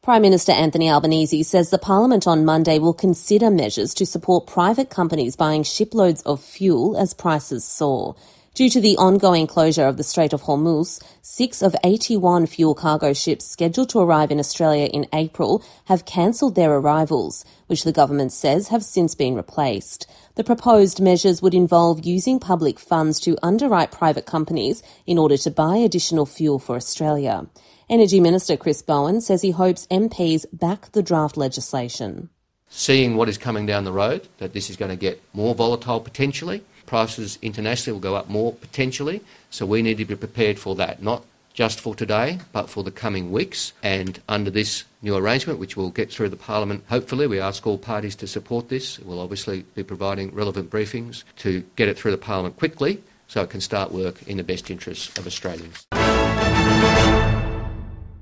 Prime Minister Anthony Albanese says the Parliament on Monday will consider measures to support private companies buying shiploads of fuel as prices soar. Due to the ongoing closure of the Strait of Hormuz, 6 of 81 fuel cargo ships scheduled to arrive in Australia in April have cancelled their arrivals, which the government says have since been replaced. The proposed measures would involve using public funds to underwrite private companies in order to buy additional fuel for Australia. Energy Minister Chris Bowen says he hopes MPs back the draft legislation. Seeing what is coming down the road, that this is going to get more volatile potentially, prices internationally will go up more potentially, so we need to be prepared for that, not just for today, but for the coming weeks. And under this new arrangement, which we'll get through the Parliament, hopefully, we ask all parties to support this. We'll obviously be providing relevant briefings to get it through the Parliament quickly so it can start work in the best interests of Australians.